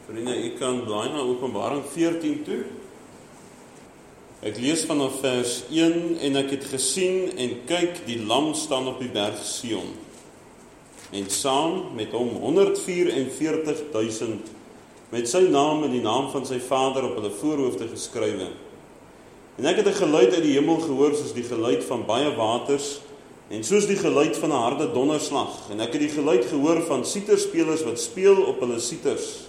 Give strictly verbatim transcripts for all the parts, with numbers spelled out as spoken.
Vriende, u kan blaai na Openbaring veertien toe. Ek lees vanaf vers een, en ek het gesien en kyk, die lam staan op die berg Sion. En saam met hom honderdvierenveertigduisend, met sy naam en die naam van sy Vader op hulle voorhoofde geskrywe. En ek het 'n geluid uit die hemel gehoor, soos die geluid van baie waters, en soos die geluid van 'n harde donderslag. En ek het die geluid gehoor van siterspelers wat speel op hulle siters.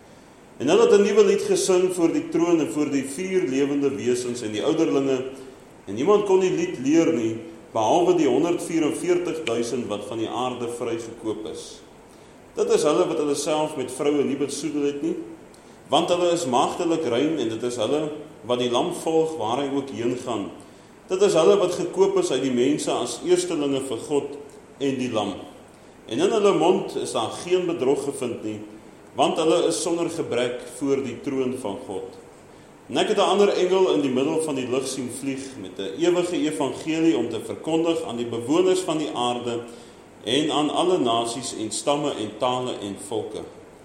En hulle het 'n nuwe lied gesing voor die troon en voor die vier lewende wesens en die ouderlinge, en niemand kon die lied leer nie, behalwe die honderdvierenveertigduisend wat van die aarde vrygekoop is. Dit is hulle wat hulle self met vroue nie besoedel het nie, want hulle is magtelik rein, en dit is hulle wat die lam volg waar hy ook heen gaan. Dit is hulle wat gekoop is uit die mense as eerstelinge vir God en die lam. En in hulle mond is daar geen bedrog gevind nie, want hulle is sonder gebrek voor die troon van God. En ek het 'n ander engel in die middel van die lug sien vlieg, met 'n ewige evangelie om te verkondig aan die bewoners van die aarde, en aan alle nasies en stamme en tale en volke.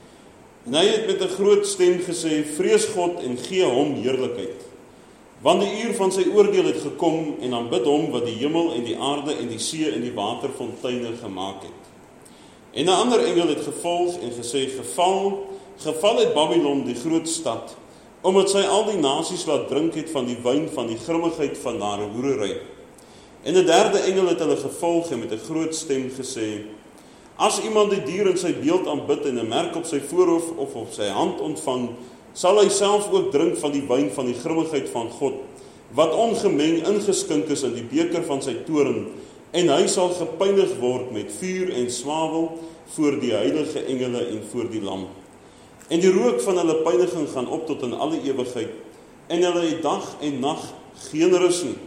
En hy het met 'n groot stem gesê, vrees God en gee hom heerlikheid. Want die uur van sy oordeel het gekom, en aanbid hom wat die hemel en die aarde en die see en die waterfonteine gemaak het. En 'n ander engel het gevolg en gesê, geval, geval het Babylon, die groot stad, omdat sy al die nasies laat drink het van die wyn van die grimmigheid van haar hoerery. En 'n derde engel het hulle gevolg en met 'n groot stem gesê, as iemand die dier in sy beeld aanbid en 'n merk op sy voorhoof of op sy hand ontvang, sal hy self ook drink van die wyn van die grimmigheid van God, wat ongemeng ingeskink is in die beker van sy toorn, en hy sal gepynig word met vuur en swavel voor die heilige engele en voor die lam. En die rook van hulle pyniging gaan op tot in alle ewigheid, en hulle het dag en nag geen rus nie.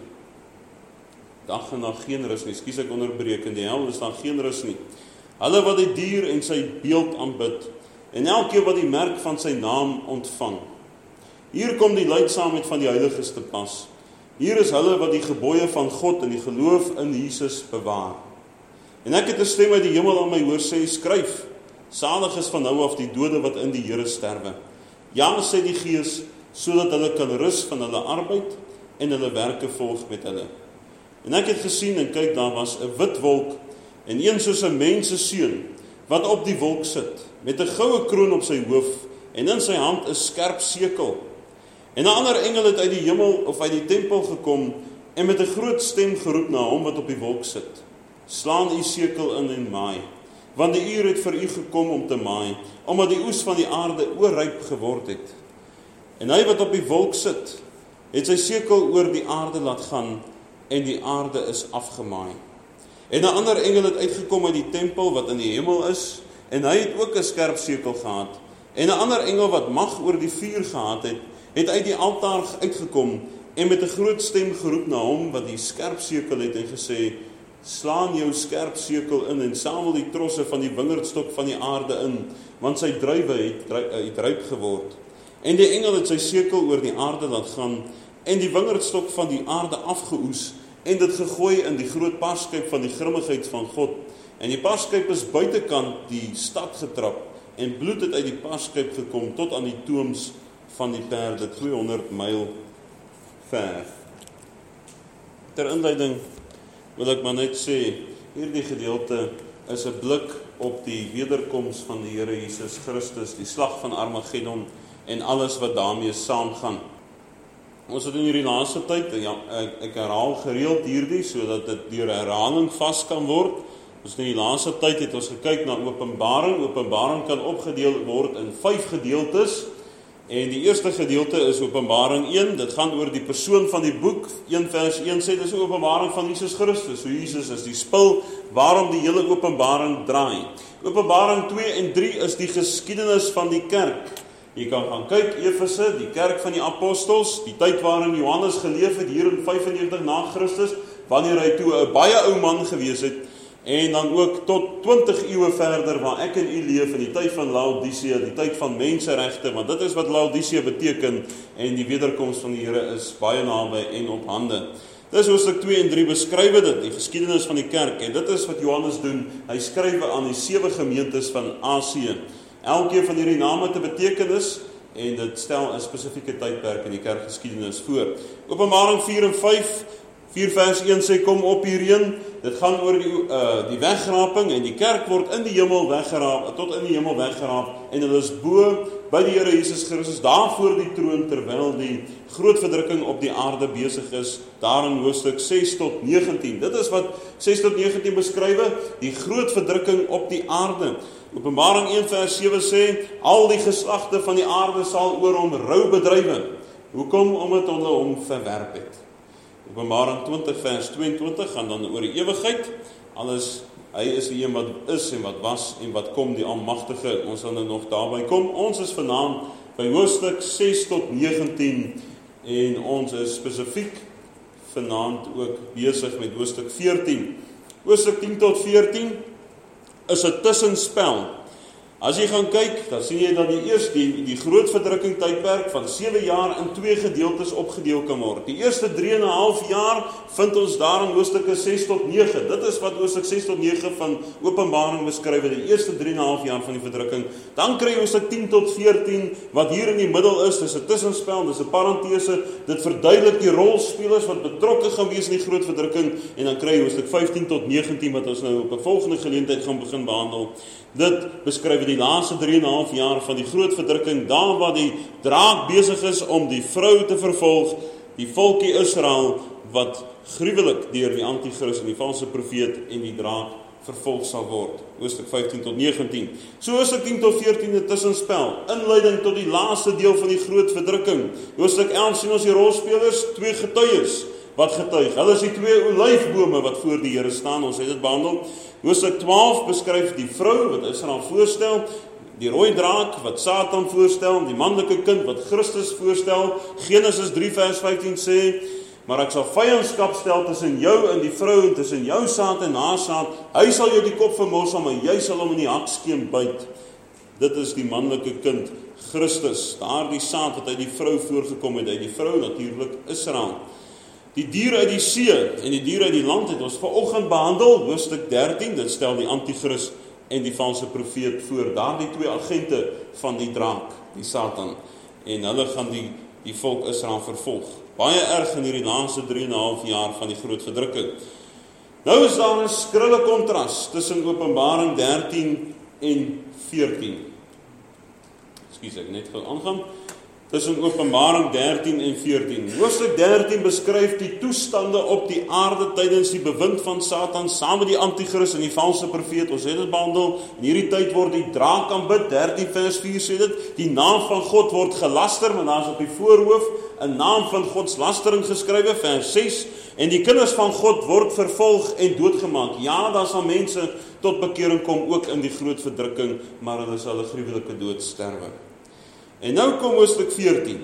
Dag en nag geen rus nie, skus ek onderbreek, in die hel is daar geen rus nie. Hulle wat die dier en sy beeld aanbid, en elkeen wat die merk van sy naam ontvang. Hier kom die lydsaamheid van die heiliges te pas. Hier is hulle wat die gebooie van God en die geloof in Jesus bewaar. En ek het 'n stem uit die hemel aan my hoor sê, skryf, salig is van nou af die dode wat in die Here sterwe. Ja, sê die Gees, sodat hulle kan rus van hulle arbeid en hulle werke volg met hulle. En ek het gesien en kyk, daar was 'n wit wolk, en een soos 'n mens se seun, wat op die wolk sit, met 'n goue kroon op sy hoof, en in sy hand 'n skerp sekel. En 'n ander engel het uit die hemel of uit die tempel gekom, en met 'n groot stem geroep na hom wat op die wolk sit. Slaan u sekel in en maai, want die uur het vir u gekom om te maai, omdat die oes van die aarde oorryp geword het. En hy wat op die wolk sit, het sy sekel oor die aarde laat gaan, en die aarde is afgemaai. En 'n ander engel het uitgekom uit die tempel wat in die hemel is, en hy het ook 'n skerp sekel gehad. En 'n ander engel wat mag oor die vuur gehad het, het uit die altaar uitgekom, en met 'n groot stem geroep na hom wat die skerp sekel het, en gesê, slaan jou skerp sekel in, en samel die trosse van die wingerdstok van die aarde in, want sy druiwe het, het ryp geword. En die engel het sy sekel oor die aarde laat gaan, en die wingerdstok van die aarde afgeoes, en dit gegooi in die groot parskyp van die grimmigheid van God. En die parskyp is buitekant die stad getrap, en bloed het uit die parskyp gekom tot aan die tooms van die perde, tweehonderd myl ver. Ter inleiding wil ek maar net sê, hierdie gedeelte is 'n blik op die wederkoms van die Here Jesus Christus, die slag van Armageddon en alles wat daarmee saamgaan. Ons het in hierdie laaste tyd, ja, ek, ek herhaal gereeld hierdie, sodat dit deur herhaling vas kan word. Ons in die laaste tyd het ons gekyk na Openbaring. Openbaring kan opgedeel word in vyf gedeeltes. En die eerste gedeelte is Openbaring een, dit gaan oor die persoon van die boek. een vers een sê, dit is 'n openbaring van Jesus Christus. So Jesus is die spil waarom die hele Openbaring draai. Openbaring twee en drie is die geskiedenis van die kerk. Jy kan gaan kyk, Efese, die kerk van die apostels, die tyd waarin Johannes geleef het, hier in vyfennegentig na Christus, wanneer hy toe 'n baie ou man gewees het, en dan ook tot twintig eeue verder, waar ek en u leef, in die tyd van Laodicea, die tyd van menseregte, want dit is wat Laodicea beteken, en die wederkoms van die Here is baie naby en op hande. Dis hoofstuk twee en drie beskryf dit, die geskiedenis van die kerk, en dit is wat Johannes doen, hy skryf aan die sewe gemeentes van Asië. elkeen van hierdie name te betekenis, en dit stel 'n spesifieke tydperk in die kerkgeskiedenis voor. Openbaring vier en vyf, vier vers een sê, kom op hierheen, dit gaan oor die, uh, die weggraping, en die kerk word in die hemel weggeraap, tot in die hemel weggeraap, en hulle is bo by die Here Jesus Christus, daar voor die troon, terwyl die groot verdrukking op die aarde besig is, daar in hoofstuk ses tot negentien. Dit is wat ses tot negentien beskrywe, die groot verdrukking op die aarde. Openbaring een vers sewe sê, al die geslagte van die aarde sal oor hom rou bedrywe. Hoekom? Omdat hulle hom verwerp het. Openbaring twintig vers tweeëntwintig gaan dan oor die ewigheid. Alles, hy is die een wat is en wat was en wat kom, die Almagtige. Ons sal nou nog daarby kom. Ons is vanaand by hoofstuk ses tot negentien en ons is spesifiek vanaand ook besig met hoofstuk veertien. Hoofstuk tien tot veertien is 'n tussenspel. As jy gaan kyk, dan sien jy dat die eerste die, die groot verdrukking tydperk van sewe jaar in twee gedeeltes opgedeel kan word. Die eerste drie en 'n half jaar vind ons daar in hoofstukke ses tot nege. Dit is wat hoofstuk ses tot nege van Openbaring beskryf, die eerste drie en 'n half jaar van die verdrukking. Dan kry jy hoofstuk tien tot veertien wat hier in die middel is. Dis 'n tussenspel, dis 'n parentese. Dit verduidelik die rolspelers wat betrokke gaan wees in die groot verdrukking, en dan kry jy hoofstuk vyftien tot negentien wat ons nou op 'n volgende geleentheid gaan begin behandel. Dit beskryf die laaste drie en 'n half jaar van die groot verdrukking, daar waar die draak besig is om die vrou te vervolg, die volkie Israel, wat gruwelik deur die anti-kris en die valse profeet en die draak vervolg sal word. Hoofstuk vyftien tot negentien. So hoofstuk tien tot veertien 'n tussenspel, inleiding tot die laaste deel van die groot verdrukking. Hoofstuk elf sien ons die rolspelers, twee getuies wat getuig. Hulle is die twee olyfbome wat voor die Here staan, ons het dit behandel. Hoofstuk twaalf beskryf die vrou wat Israel voorstel, die rooi draak wat Satan voorstel, die manlike kind wat Christus voorstel. Genesis drie vers vyftien sê, maar ek sal vyandskap stel tussen jou en die vrou en tussen jou saad en haar saad. Hy sal jou die kop vermorsel, maar jy sal hom in die hakskeem byt. Dit is die manlike kind, Christus, daardie saad wat uit die vrou voorgekom het, uit die vrou natuurlik Israel. Die dier uit die see en die dier uit die land het ons vanoggend behandel, hoofstuk dertien, dit stel die anti-kris en die valse profeet voor, daardie twee agente van die draak, die Satan, en hulle gaan die, die volk Israel vervolg. Baie erg in hierdie laaste drie en 'n half jaar van die groot verdrukking. Nou is daar 'n skrille kontras tussen Openbaring dertien en veertien. Ekskuus, ek net gaan aangaan. Tussen Openbaring dertien en veertien. Hoofstuk dertien beskryf die toestande op die aarde tydens die bewind van Satan saam met die anti-kris en die valse profeet. Ons het dit behandel. In hierdie tyd word die draak aanbid. dertien vers vier sê dit, die naam van God word gelaster, maar daar is op die voorhoof 'n naam van Gods lastering geskrywe, vers ses, en die kinders van God word vervolg en doodgemaak. Ja, daar sal mense tot bekering kom ook in die groot verdrukking, maar hulle sal 'n gruwelike dood sterwe. En nou kom hoofstuk veertien,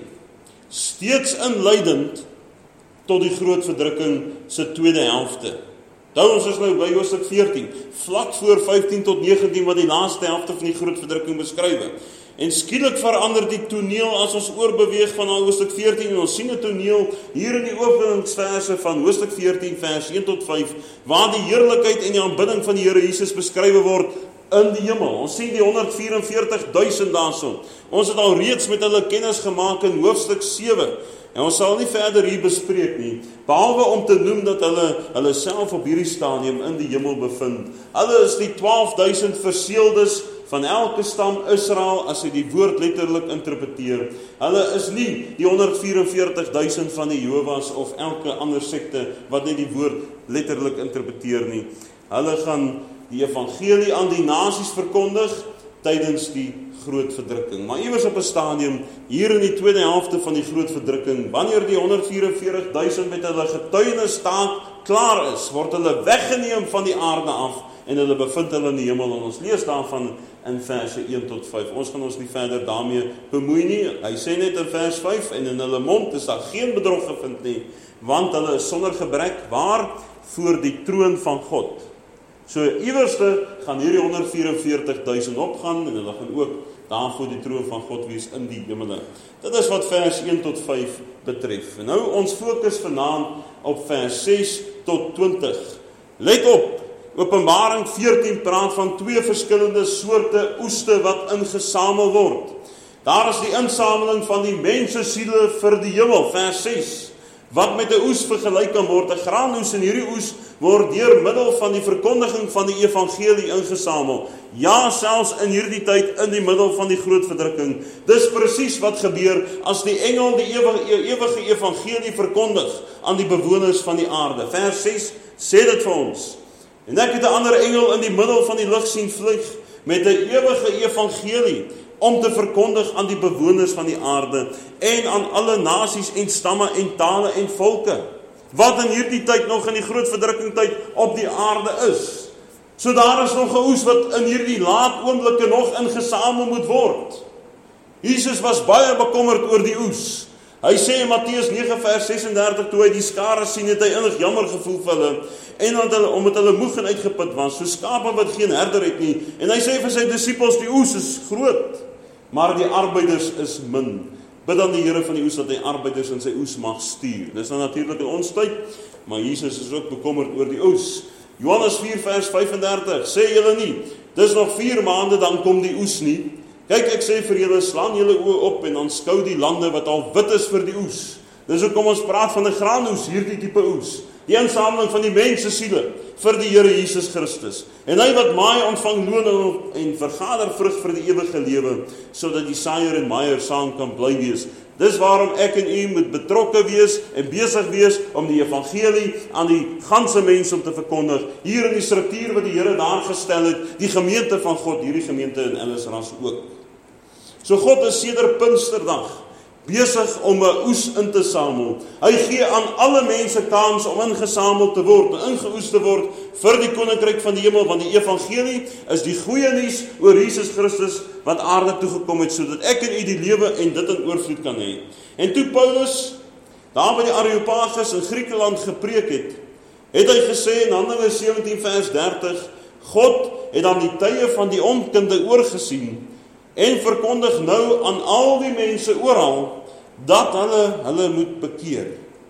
steeds inleidend tot die groot verdrukking se tweede helfte. Nou ons is nou by hoofstuk veertien, vlak voor vyftien tot negentien wat die laaste helfte van die groot verdrukking beskrywe. En skielik verander die toneel as ons oorbeweeg van hoofstuk veertien, en ons sien 'n toneel hier in die openingsverse van hoofstuk veertien vers een tot vyf, waar die heerlikheid en die aanbidding van die Here Jesus beskrywe word in die hemel. Ons sien die honderd vyf en veertig duisend daarso. Ons het al reeds met hulle kennis gemaak in hoofstuk sewe. En ons sal nie verder hier bespreek nie, behalwe om te noem dat hulle hulle self op hierdie stadium in die hemel bevind. Hulle is die twaalf duisend verseeldes van elke stam Israel, as jy die woord letterlik interpreteer. Hulle is nie die honderd vyf en veertig duisend van die Jehovah's of elke ander sekte wat net die woord letterlik interpreteer nie. Hulle gaan die evangelie aan die nasies verkondig tydens die groot verdrukking. Maar iewers op 'n stadium, hier in die tweede helfte van die groot verdrukking, wanneer die honderd vyf en veertig duisend met hulle getuienisstaat klaar is, word hulle weggeneem van die aarde af, en hulle bevind hulle in die hemel, en ons lees daarvan in verse een tot vyf. Ons gaan ons nie verder daarmee bemoei nie. Hy sê net in vers vyf, en in hulle mond is daar geen bedrog gevind nie, want hulle is sonder gebrek, waar? Voor die troon van God. So iewerste gaan hierdie honderd vyf en veertig duisend opgaan, en hulle gaan ook daar voor die troon van God wees in die hemele. Dit is wat vers een tot vyf betref. En nou ons fokus vanaand op vers ses tot twintig. Let op, Openbaring veertien praat van twee verskillende soorte oeste wat ingesamel word. Daar is die insameling van die mense siele vir die hemel, vers ses, wat met 'n oes vergelyk kan word, 'n graanoes, en hierdie oes word deur middel van die verkondiging van die evangelie ingesamel. Ja, selfs in hierdie tyd, in die middel van die groot verdrukking. Dis presies wat gebeur as die engel die ewige, ewige evangelie verkondig aan die bewoners van die aarde. Vers ses sê dit vir ons. En ek het 'n ander engel in die middel van die lug sien vlieg met 'n ewige evangelie om te verkondig aan die bewoners van die aarde en aan alle nasies en stamme en tale en volke, wat in hierdie tyd nog in die groot verdrukking tyd op die aarde is. So daar is nog 'n oes wat in hierdie laat oomblikke nog ingesamel moet word. Jesus was baie bekommerd oor die oes. Hy sê in Matteus nege vers ses en dertig, toe hy die skare sien, het hy innig jammer gevoel vir hulle, en omdat hulle, omdat hulle moeg en uitgeput was, so skape wat geen herder het nie. En hy sê vir sy disippels, die oes is groot, maar die arbeiders is min. Bid dan die Here van die oes dat hy arbeiders in sy oes mag stuur. Dis nou natuurlik in ons tyd, maar Jesus is ook bekommerd oor die oes. Johannes vier vers vyf en dertig, sê julle nie, dis nog vier maande, dan kom die oes nie. Kyk, ek sê vir julle, slaan julle oë op en dan skou die lande wat al wit is vir die oes. Dis hoekom ons praat van 'n graanoes, hierdie tipe oes. Die insameling van die mense siele vir die Here Jesus Christus. En hy wat maai ontvang loon en vergader vrug vir die ewige lewe, sodat die saaier en maaier saam kan bly wees. Dis waarom ek en u moet betrokke wees en besig wees om die evangelie aan die ganse mense om te verkondig. Hier in die struktuur wat die Here daar gestel het, die gemeente van God, hierdie gemeente in Ellisras ook. So God is sedert Pinksterdag besig om 'n oes in te samel. Hy gee aan alle mense kans om ingesamel te word, ingeoes te word vir die koninkryk van die hemel, want die evangelie is die goeie nuus oor Jesus Christus wat aarde toegekom het, sodat ek en u die lewe en dit in oorvloed kan hê. En toe Paulus daar by die Areopagus in Griekeland gepreek het, het hy gesê in Handelinge sewentien vers dertig, God het dan die tye van die onkunde oorgesien en verkondig nou aan al die mense oral, dat hulle hulle moet bekeer,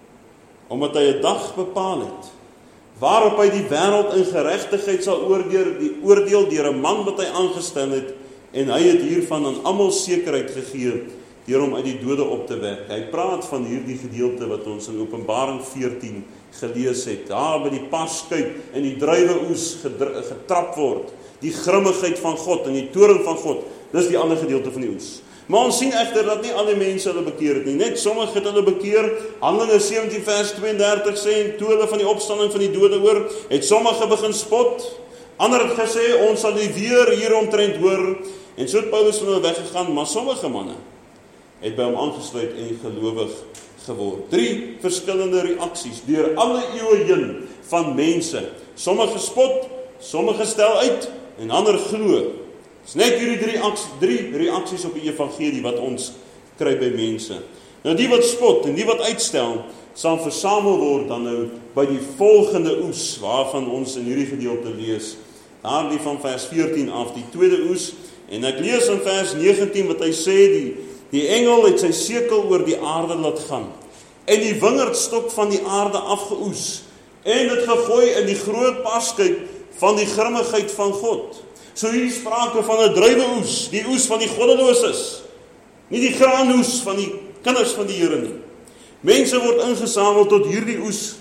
omdat hy 'n dag bepaal het, waarop hy die wêreld in geregtigheid sal oordeel, die oordeel deur 'n man wat hy aangestel het, en hy het hiervan aan almal sekerheid gegee, deur hom uit die dode op te wek. Hy praat van hierdie gedeelte wat ons in Openbaring veertien gelees het, daar by die paskuip en die druiweoes getrap word, die grimmigheid van God en die toorn van God. Dis die ander gedeelte van die oes. Maar ons sien egter dat nie al die mense hulle bekeer het nie. Net sommige het hulle bekeer. Handelinge sewentien vers twee en dertig sê, en toe hulle van die opstanding van die dode hoor, het sommige begin spot. Ander het gesê, ons sal nie weer hieromtrent hoor. En so het Paulus van hulle weggegaan, maar sommige manne het by hom aangesluit en gelowig geword. Drie verskillende reaksies deur alle eeue heen van mense. Sommige spot, sommige stel uit en ander glo. Dis net hierdie drie, drie reaksies op die evangelie wat ons kry by mense. Nou die wat spot en die wat uitstel, sal versamel word dan nou by die volgende oes, waarvan ons in hierdie gedeelte lees. Daar die van vers veertien af, die tweede oes, en ek lees in vers negentien wat hy sê, die, die engel het sy sekel oor die aarde laat gaan, en die wingerdstok van die aarde afgeoes, en het gegooi in die groot paskuip van die grimmigheid van God. So hier sprake van 'n druiweoes, die oes van die goddeloses, nie die graanoes van die kinders van die Here nie. Mense word ingesamel tot hierdie oes.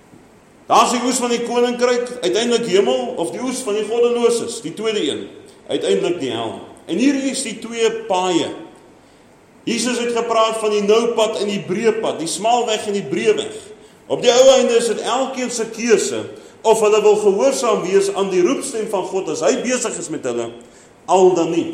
Daar's die oes van die koninkryk, uiteindelik hemel, of die oes van die goddeloses, die tweede een, uiteindelik die hel. En hier is die twee paaie. Jesus het gepraat van die nou pad en die breë pad, die smal weg en die breë weg. Op die ou einde is dit elkeen se keuse, of hulle wil gehoorsaam wees aan die roepstem van God, as hy besig is met hulle, al dan nie.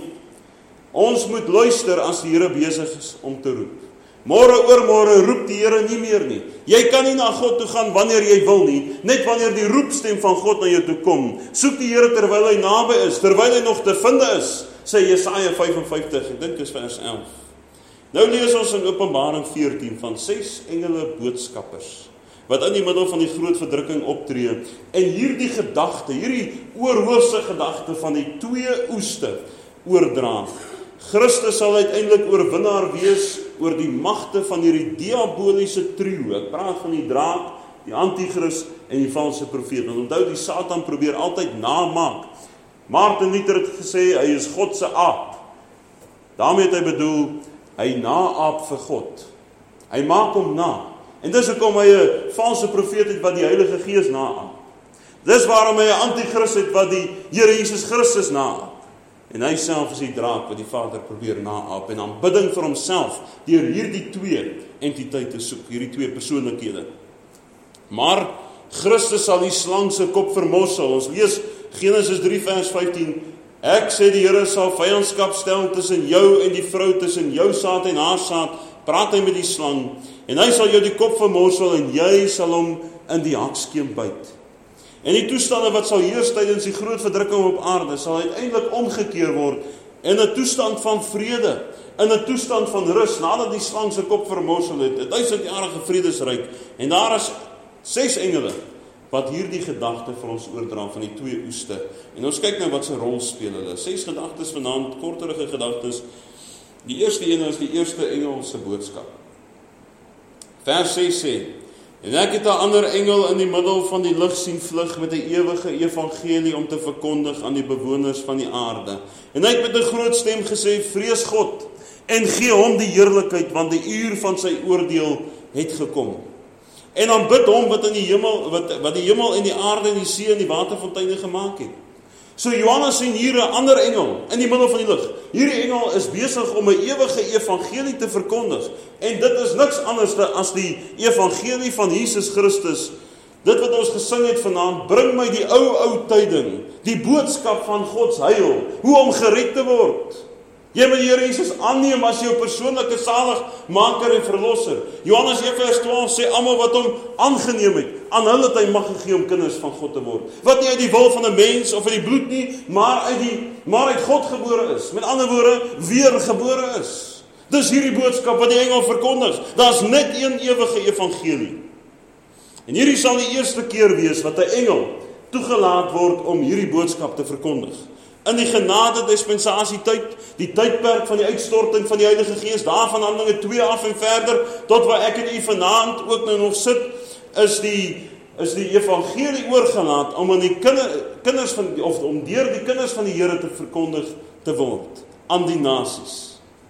Ons moet luister as die Here besig is om te roep. Môre oor môre roep die Here nie meer nie. Jy kan nie na God toe gaan wanneer jy wil nie, net wanneer die roepstem van God na jou toe kom. Soek die Here terwyl hy naby is, terwyl hy nog te vind is, sê Jesaja vyf en vyftig, ek dink dis vers elf. Nou lees ons in Openbaring veertien van ses engele boodskappers, wat in die middel van die groot verdrukking optree, en hierdie gedagte, hierdie oorhoofse gedagte van die twee oeste oordra. Christus sal uiteindelik oorwinnaar wees oor die magte van hierdie diaboliese trio. Ek praat van die draak die anti-kris en die valse profeet. En onthou, die Satan probeer altyd namaak. Martin Luther het gesê, hy is God se aap. Daarmee het hy bedoel, hy naaap vir God. Hy maak hom na. En dis hoekom hy 'n valse profeet het wat die Heilige Gees naaap. Dis waarom hy 'n anti-kris het wat die Here Jesus Christus naaap. En hy self is die draak wat die Vader probeer naaap en aanbidding vir homself deur hierdie twee entiteite soek, hierdie twee persoonlikhede. Maar Christus sal die slang se kop vermorsel. Ons lees Genesis drie vers vyftien. Ek sê die Here sal vyandskap stel tussen jou en die vrou, tussen jou saad en haar saad. Praat hy met die slang en hy sal jou die kop vermorsel en jy sal hom in die hakskeem byt. En die toestande wat sal heers tydens die groot verdrukking op aarde sal uiteindelik omgekeer word in 'n toestand van vrede, in 'n toestand van rus nadat die slang se kop vermorsel het. 'n duisendjarige vredesryk en daar is ses engele wat hierdie gedagte vir ons oordra van die twee oeste. En ons kyk nou wat se rol speel hulle. Ses gedagtes vanaand, korterige gedagtes. Die eerste een is die eerste engel se boodskap. Vers ses sê: En ek het 'n ander engel in die middel van die lig sien vlug met 'n ewige evangelie om te verkondig aan die bewoners van die aarde. En hy het met 'n groot stem gesê: Vrees God en gee hom die heerlikheid, want die uur van sy oordeel het gekom. En aanbid hom wat in die hemel wat wat die hemel en die aarde en die see en die waterfonteine gemaak het. So Johannes sien hier 'n ander engel in die middel van die lig. Hierdie engel is besig om 'n ewige evangelie te verkondig. En dit is niks anders as die evangelie van Jesus Christus. Dit wat ons gesing het vanaand, bring my die ou ou tyding, die boodskap van God se heil, hoe om gered te word. Jy moet die Here Jesus aanneem as jou persoonlike saligmaker en verlosser. Johannes een vers twaalf sê almal wat hom aangeneem het, aan hulle het hy mag gegee om kinders van God te word. Wat nie uit die wil van 'n mens of uit die bloed nie, maar uit die maar uit God gebore is. Met ander woorde, weergebore is. Dis hierdie boodskap wat die engel verkondig. Daar's net een ewige evangelie. En hierdie sal die eerste keer wees wat 'n engel toegelaat word om hierdie boodskap te verkondig. In die genade dispensasie tyd, die tydperk van die uitstorting van die Heilige Gees, daarvan Handelinge twee af en verder, tot waar ek en u vanaand ook nou nog sit, is die is die evangelie oorgelaat om aan die kinder, kinders van of om deur die kinders van die Here te verkondig te word aan die nasies.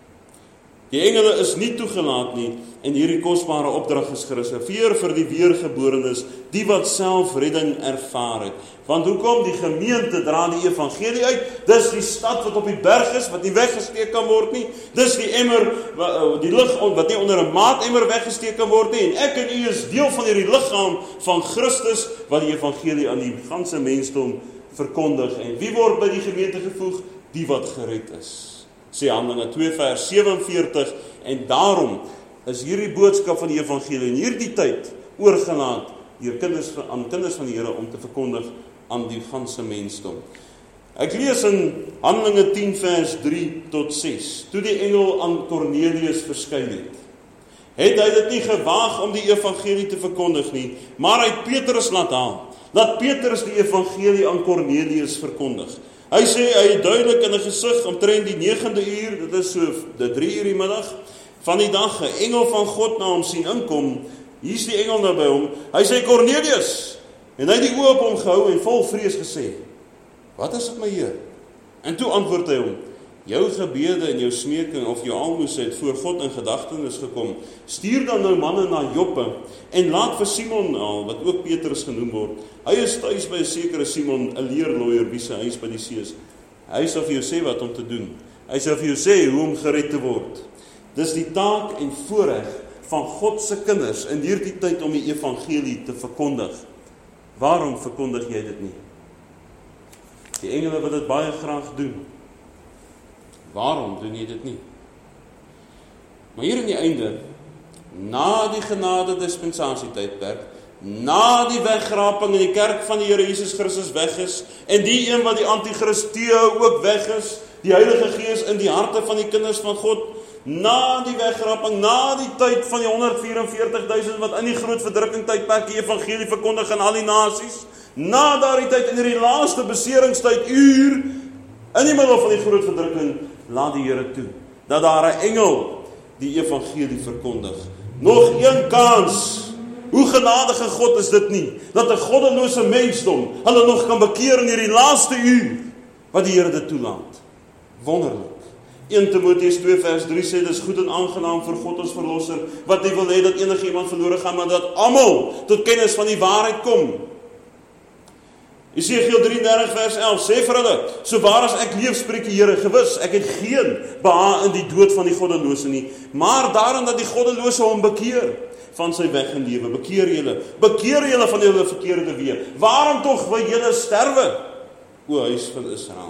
Die engele is nie toegelaat nie en hierdie kosbare opdrag is gereserveer vir die weergeborenes, die wat self redding ervaar het. Want hoekom? Die gemeente dra die evangelie uit. Dis die stad wat op die berg is, wat nie weggesteek kan word nie. Dis die emmer, die lig wat nie onder 'n maatemmer weggesteek kan word nie. En ek en u is deel van hierdie liggaam van Christus wat die evangelie aan die ganse mensdom verkondig. En wie word by die gemeente gevoeg? Die wat gered is. Sê Handelinge twee vers sewenveertig, en daarom is hierdie boodskap van die evangelie in hierdie tyd oorgelaat deur kinders aan kinders van die Here om te verkondig aan die ganse mensdom. Ek lees in Handelinge tien vers drie tot ses. Toe die engel aan Kornelius verskyn het, het hy dit nie gewaag om die evangelie te verkondig nie, maar hy het Petrus laat haal. Laat Petrus die evangelie aan Kornelius verkondig. Hy sê, hy het duidelik in 'n gesig omtrent die negende uur, dit is so die drie uur die middag, van die dag, 'n engel van God na hom sien inkom. Hier is die engel nou by hom. Hy sê, Kornelius, en hy het die oë op hom gehou en vol vrees gesê, wat is dit my Heer? En toe antwoord hy hom, jou gebede en jou smeking of jou almoes het voor God in gedagtenis gekom. Stuur dan nou manne na Joppe en laat vir Simon al, wat ook Petrus genoem word. Hy is tuis by 'n sekere Simon, 'n leerlooier wie se huis by die see is. Hy sal vir jou sê wat om te doen. Hy sal vir jou sê hoe om gered te word. Dis die taak en voorreg van God se kinders in hierdie tyd om die evangelie te verkondig. Waarom verkondig jy dit nie? Die engele wil dit baie graag doen. Waarom doen jy dit nie? Maar hier in die einde, na die genade dispensasie tydperk, na die wegraping in die kerk van die Here Jesus Christus weg is, en die een wat die anti-kris teehou ook weg is, die Heilige Gees in die harte van die kinders van God, na die wegraping, na die tyd van die honderd vyf en veertig duisend wat in die groot verdrukking tydperk die evangelie verkondig aan al die nasies, na daardie tyd in die laaste beseringstyd uur, in die middel van die groot verdrukking, laat die Here toe, dat daar 'n engel die evangelie verkondig. Nog een kans Hoe genadige God is dit nie, dat 'n goddelose mensdom hulle nog kan bekeer in hierdie laaste uur, wat die Here dit toelaat. Wonderlik. Eerste Timoteus twee vers drie sê, dit is goed en aangenaam vir God ons verlosser, wat nie wil hê dat enige iemand verlore gaan, maar dat almal tot kennis van die waarheid kom. Esegiel drieëndertig vers elf sê vir hulle, so waar as ek leef, spreek die Here, gewis, ek het geen behaag in die dood van die goddelose nie, maar daarin dat die goddelose hom bekeer van sy weg en lewe. Bekeer julle, bekeer julle van julle verkeerde weë. Waarom tog wil julle sterwe, o huis van Israel?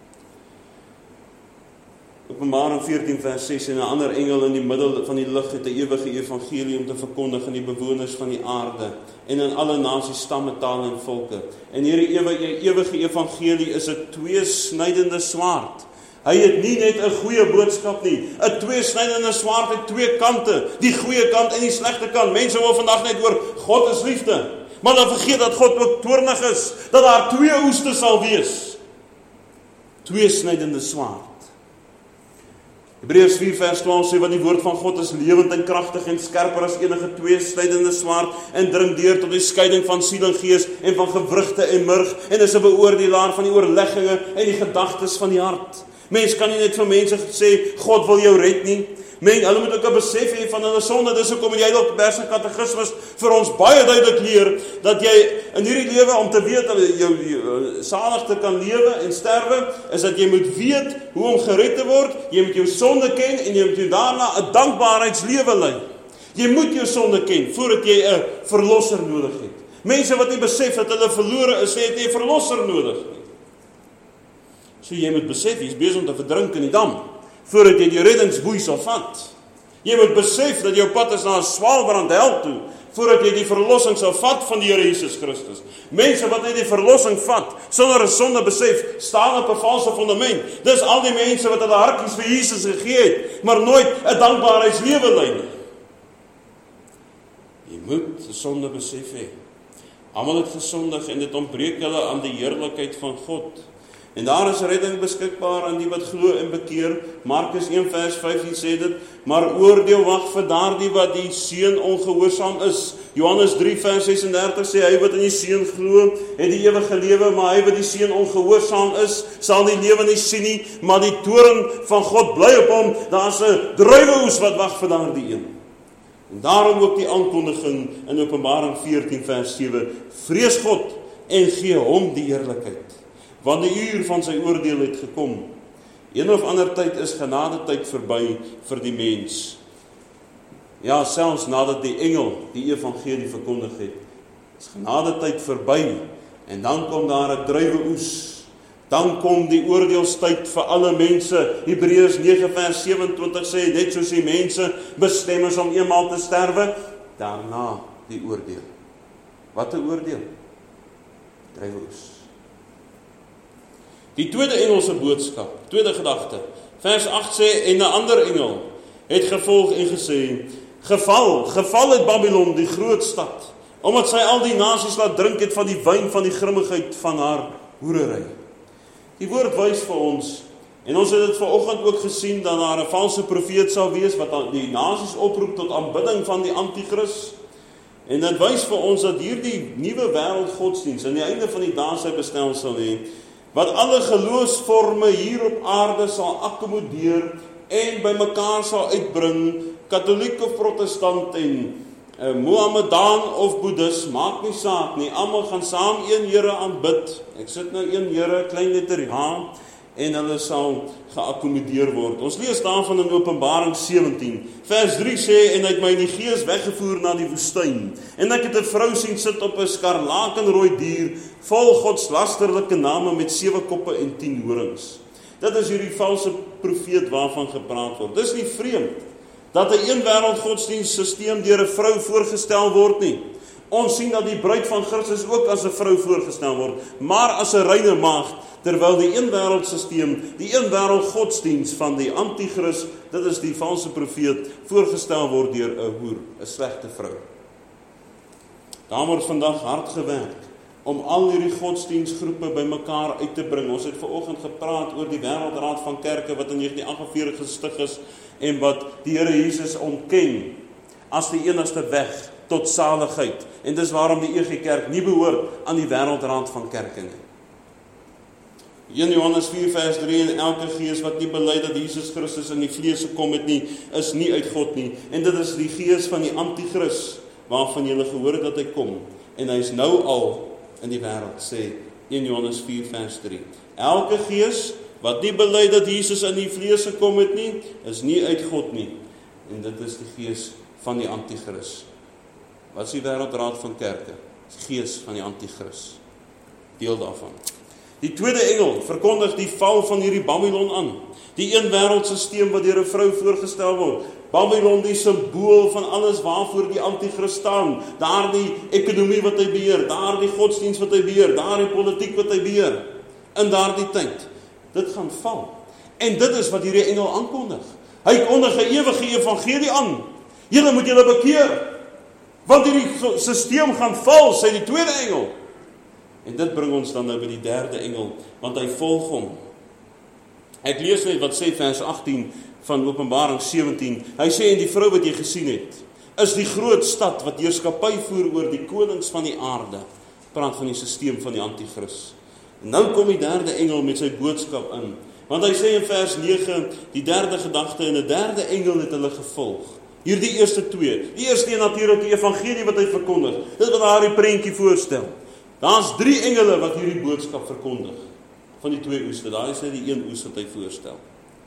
Openbaring veertien vers ses, en 'n ander engel in die middel van die lig het 'n ewige evangelie om te verkondig aan die bewoners van die aarde en in alle nasies, stamme, tale en volke. En hierdie ewige, ewige evangelie is 'n tweesnydende swaard. Hy het nie net 'n goeie boodskap nie. 'n Tweesnydende swaard het twee kante, die goeie kant en die slegte kant. Mense wil vandag net hoor, God is liefde. Maar dan vergeet dat God ook toornig is, dat daar twee oeste sal wees. Tweesnydende swaard. Hebreërs vier vers twaalf sê, want die woord van God is lewend en kragtig en skerper as enige tweesnydende swaard en dring deur tot die skeiding van siel en gees en van gewrigte en murg en is 'n beoordelaar van die oorlegginge en die gedagtes van die hart. Mens kan nie net vir mense sê, God wil jou red nie. Men, hulle moet ook 'n besef hê van hulle sonde. Dis hoekom jy op Berse Katekismus vir ons baie duidelik leer, dat jy in hierdie lewe, om te weet dat jy jou, jou salig te kan lewe en sterwe, is dat jy moet weet hoe om gered te word, jy moet jou sonde ken en jy moet jou daarna 'n dankbaarheidslewe lei. Jy moet jou sonde ken voordat jy 'n verlosser nodig het. Mense wat nie besef dat hulle verlore is, sê het nie 'n verlosser nodig nie. So jy moet besef, jy is besig om te verdrink in die dam, voordat jy die reddingsboei sal vat. Jy moet besef dat jou pad is na 'n swaalbrand hel toe, voordat jy die verlossing sal vat van die Here Jesus Christus. Mense wat net die verlossing vat, sonder 'n sonde besef, staan op 'n valse fundament. Dis al die mense wat hulle hartjies vir Jesus gegee het, maar nooit 'n dankbaarheidslewe lei nie. Jy moet die sonde besef hê. Almal het gesondig en dit ontbreek hulle aan die heerlikheid van God. En daar is redding beskikbaar aan die wat glo en bekeer. Markus een vers vyftien sê dit, maar oordeel wag vir daardie wat die seun ongehoorsaam is. Johannes drie vers sesendertig sê, hy wat in die seun glo, het die ewige lewe, maar hy wat die seun ongehoorsaam is, sal die lewe nie sien nie, maar die toorn van God bly op hom. Daar's 'n druiweoes wat wag vir daardie een. En daarom ook die aankondiging in Openbaring veertien vers sewe, vrees God en gee hom die eerlikheid, want die uur van sy oordeel het gekom. Een of ander tyd is genadetyd verby vir die mens. Ja, selfs nadat die engel die evangelie verkondig het, is genadetyd verby, en dan kom daar 'n druiweoes. Dan kom die oordeelstyd vir alle mense. Hebreërs nege vers sewenentwintig sê, net soos die mense bestem is om eenmaal te sterwe, daarna die oordeel. Wat 'n oordeel? Druiweoes. Die tweede engelse boodskap, tweede gedagte, vers agt sê, en 'n ander engel het gevolg en gesê, geval, geval het Babylon, die groot stad, omdat sy al die nasies laat drink het van die wyn van die grimmigheid van haar hoerery. Die woord wys vir ons, en ons het dit vanoggend ook gesien, dat daar 'n valse profeet sal wees, wat die nasies oproep tot aanbidding van die anti-kris. En dit wys vir ons dat hierdie nuwe wêreldgodsdiens aan die einde van die dae sy bestel sal hê, wat alle geloofsvorme hier op aarde sal akkommodeer en by mekaar sal uitbring, Katoliek of Protestant en uh, Mohammedaan of Boeddhis, maak nie saak nie, almal gaan saam een Here aanbid. Ek sit nou een Here, klein letter H, en hulle sal geakkommodeer word. Ons lees daarvan in Openbaring sewentien, vers drie sê, en hy het my in die gees weggevoer na die woestyn, en ek het 'n vrou sien sit op 'n skarlakenrooi dier, vol godslasterlike name met sewe koppe en tien horings. Dit is hierdie valse profeet waarvan gepraat word. Dis nie vreemd dat 'n eenwêreldgodsdienstsysteem deur 'n vrou voorgestel word nie. Ons sien dat die bruid van Christus ook as 'n vrou voorgestel word, maar as 'n reine maagd, terwyl die eenwêreldsysteem, die eenwêreldgodsdiens van die anti-kris, dit is die valse profeet, voorgestel word deur 'n hoer, 'n slegte vrou. Daar word vandag hard gewerk om al hierdie godsdienstgroepe bymekaar uit te bring. Ons het vanoggend gepraat oor die Wêreldraad van Kerke wat in negentien agt en veertig gestig is en wat die Here Jesus ontken as die enigste weg tot saligheid. En dis waarom die E G Kerk nie behoort aan die wêreldraad van kerke nie. een Johannes vier vers drie, en elke gees wat nie bely dat Jesus Christus in die vlees gekom het nie, is nie uit God nie. En dit is die gees van die anti-kris, waarvan julle gehoor het dat hy kom. En hy is nou al in die wêreld, sê een Johannes vier vers drie. Elke gees wat nie bely dat Jesus in die vlees gekom het nie, is nie uit God nie. En dit is die gees van die anti-kris. Wat is die wêreldraad van kerke? Die gees van die anti-kris. Deel daarvan. Die tweede engel verkondig die val van hierdie Babylon aan. Die een wêreldsisteem wat deur 'n vrou voorgestel word. Babylon, die simbool van alles waarvoor die anti-kris staan. Daardie ekonomie wat hy beheer, daardie godsdienst wat hy beheer, daardie politiek wat hy beheer. In daardie tyd. Dit gaan val. En dit is wat hierdie engel aankondig. Hy kondig 'n ewige evangelie aan. Julle moet julle bekeer. Want hierdie sisteem gaan val, sê die tweede engel. En dit bring ons dan nou by die derde engel, want hy volg hom. Ek lees net wat sê vers agttien van Openbaring sewentien. Hy sê, en die vrou wat jy gesien het, is die groot stad wat heerskappy voer oor die konings van die aarde. Praat van die sisteem van die anti-kris. En nou kom die derde engel met sy boodskap in. Want hy sê in vers nege, die derde gedagte en 'n derde engel het hulle gevolg. Hier die eerste twee. Die eerste een natuurlik die evangelie wat hy verkondig. Dit wat daar die prentjie voorstel. Daar's drie engele wat hierdie boodskap verkondig. Van die twee oeste. Daar is net die een oes wat hy voorstel.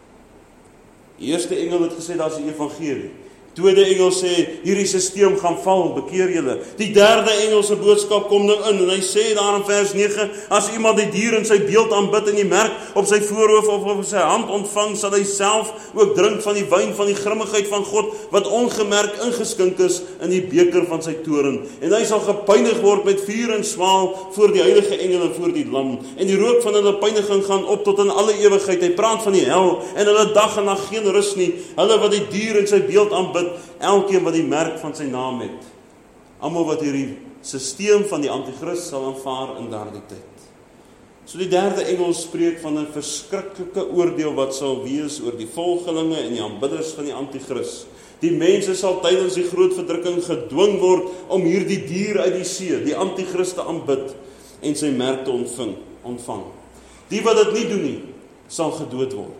Die eerste engel het gesê daar's die evangelie. Tweede engel sê hierdie sisteem gaan val, bekeer julle. Die derde engel se boodskap kom nou in en hy sê daar in vers nege, as iemand die dier in sy beeld aanbid en die merk op sy voorhoof of op sy hand ontvang, sal hy self ook drink van die wyn van die grimmigheid van God wat ongemerk ingeskink is in die beker van sy toorn. En hy sal gepynig word met vuur en swaal voor die heilige engele en voor die lam. En die rook van hulle pyniging gaan op tot in alle ewigheid. Hy praat van die hel en hulle dag en nag geen rus nie. Hulle wat die dier in sy beeld aanbid, elkeen wat die merk van sy naam het. Almal wat hierdie sisteem van die anti-kris sal aanvaar in daardie tyd. So die derde engel spreek van 'n verskriklike oordeel wat sal wees oor die volgelinge en die aanbidders van die anti-kris. Die mense sal tydens die groot verdrukking gedwing word om hierdie dier uit die see, die anti-kris te aanbid en sy merk te ontvang, ontvang. Die wat dit nie doen nie, sal gedood word.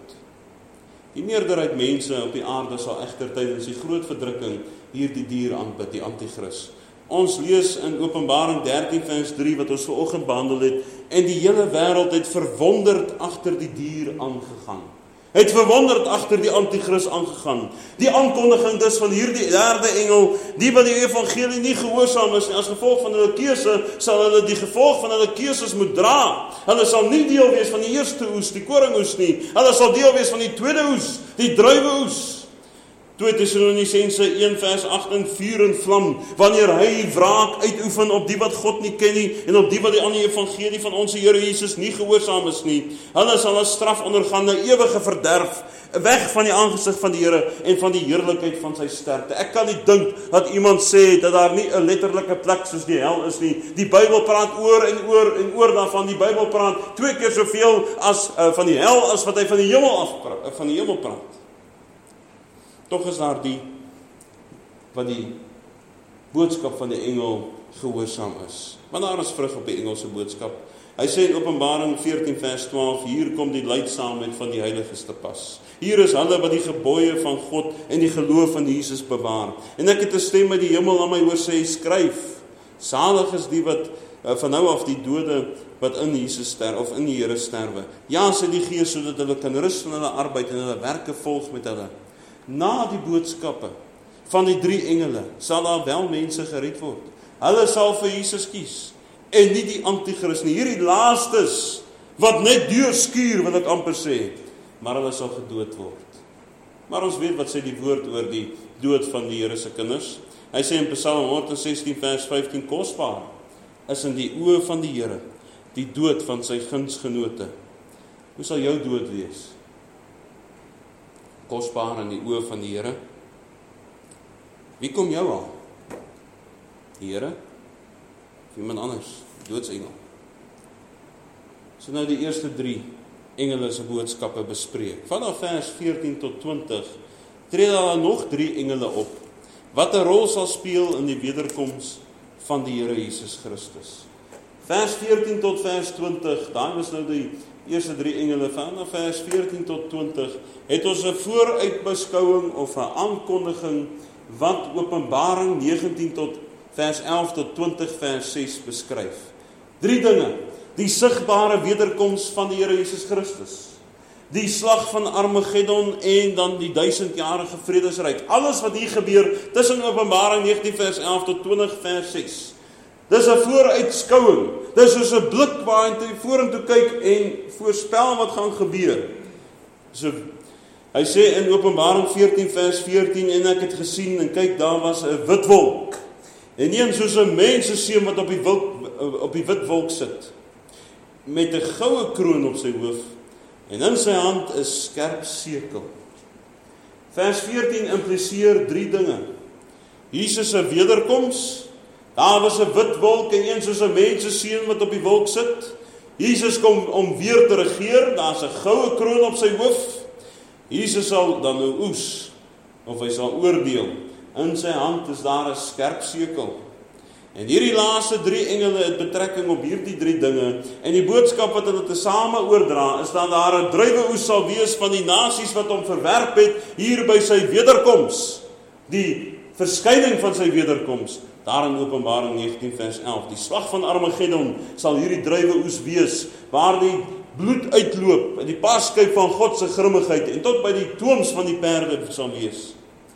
Die meerderheid mense op die aarde sal egter tydens die groot verdrukking hierdie dier aanbid, die anti-kris. Ons lees in Openbaring dertien vers drie wat ons vanoggend behandel het, en die hele wêreld het verwonderd agter die dier aangegaan. Het verwonderd agter die anti-kris aangegaan. Die aankondiging dus van hierdie derde engel, die wat die evangelie nie gehoorsaam is nie, as gevolg van hulle keuse, sal hulle die gevolg van hulle keuses moet dra. Hulle sal nie deel wees van die eerste oes, die koringoes nie. Hulle sal deel wees van die tweede oes, die druiweoes. tweede Tessalonisense een vers agt in vuur en vlam, wanneer hy wraak uitoefen op die wat God nie ken nie, en op die wat die ander evangelie van ons Here Jesus nie gehoorsaam is nie. Hulle sal 'n straf ondergaan, 'n ewige verderf, weg van die aangesig van die Here en van die heerlikheid van sy sterkte. Ek kan nie dink dat iemand sê dat daar nie 'n letterlike plek soos die hel is nie. Die Bybel praat oor en oor en oor daarvan. Die Bybel praat twee keer soveel as uh, van die hel as wat hy van die hemel af uh, van die hemel praat. Tog is daar die wat die boodskap van die engel gehoorsaam is. Want daar is vrug op die engelse boodskap. Hy sê in Openbaring veertien vers twaalf, hier kom die leidsaamheid van die heiliges te pas. Hier is hulle wat die gebooie van God en die geloof van Jesus bewaar. En ek het 'n stem uit die hemel aan my hoor sê, skryf, salig is die wat uh, van nou af die dode wat in Jesus sterwe of in die Here sterwe. Ja, sê die Gees, sodat hulle kan rus van hulle arbeid en hulle werke volg met hulle. Na die boodskappe van die drie engele sal daar wel mense gered word. Hulle sal vir Jesus kies en nie die anti-kris nie. Hierdie laastes wat net deurskuur, wil ek amper sê, maar hulle sal gedood word. Maar ons weet wat sê die woord oor die dood van die Here se kinders. Hy sê in Psalm honderd sestien vers vyftien, kosbaar is in die oë van die Here die dood van sy gunsgenote. Hoe sal jou dood wees? Kosbaar in die oë van die Here. Wie kom jou aan? Die Here? Of iemand anders? Die doodsengel. So nou die eerste drie engele se boodskappe bespreek. Vanaf vers veertien tot twintig tree daar nog drie engele op wat 'n rol sal speel in die wederkoms van die Here Jesus Christus. Vers veertien tot vers twintig, daar was nou die eerste drie engele, vanaf vers veertien tot twintig, het ons 'n vooruitbeskouing of 'n aankondiging wat Openbaring negentien tot vers elf tot twintig vers ses beskryf. Drie dinge: die sigbare wederkoms van die Here Jesus Christus, die slag van Armageddon en dan die duisendjarige vredesryk. Alles wat hier gebeur tussen Openbaring negentien vers elf tot twintig vers ses. Dis 'n vooruitskouing. Dis soos 'n blik waar jy vorentoe kyk en voorspel wat gaan gebeur. So hy sê in Openbaring veertien vers veertien, en ek het gesien en kyk, daar was 'n wit wolk. En een soos 'n menseseun wat op die wolk, op die wit wolk sit, met 'n goue kroon op sy hoof, en in sy hand 'n skerp sekel. Vers veertien impliseer drie dinge. Jesus se wederkoms. Daar was 'n wit wolk en een soos 'n menseseun wat op die wolk sit. Jesus kom om weer te regeer. Daar's 'n goue kroon op sy hoof. Jesus sal dan nou oes, of hy sal oordeel. In sy hand is daar 'n skerp sekel. En hierdie laaste drie engele het betrekking op hierdie drie dinge. En die boodskap wat hulle tesame oordra, is dat daar 'n druiweoes sal wees van die nasies wat hom verwerp het hier by sy wederkoms. Die verskyning van sy wederkoms. Daar in Openbaring negentien vers elf, die slag van Armageddon sal hierdie druiweoes wees, waar die bloed uitloop, en die paskyp van God se grimmigheid, en tot by die tooms van die perde sal wees.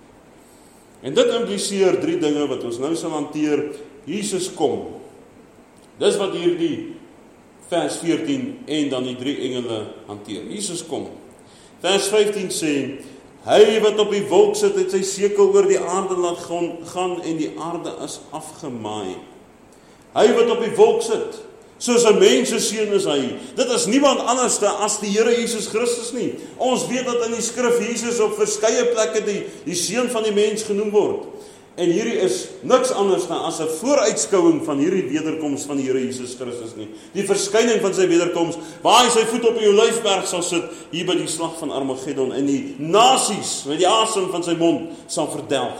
En dit impliseer drie dinge wat ons nou sal hanteer. Jesus kom. Dis wat hierdie vers veertien en dan die drie engele hanteer. Jesus kom. Vers vyftien sê, hy wat op die wolk sit, het sy sekel oor die aarde laat gaan, en die aarde is afgemaai. Hy wat op die wolk sit, soos 'n menseseun is hy. Dit is niemand anders as die Here Jesus Christus nie. Ons weet dat in die skrif Jesus op verskeie plekke die, die seun van die mens genoem word. En hierdie is niks anders dan as 'n vooruitskouing van hierdie wederkoms van die Here Jesus Christus nie. Die verskyning van sy wederkoms, waar hy sy voet op die Olyfberg sal sit, hier by die slag van Armageddon, en die nasies met die asem van sy mond sal verdelg.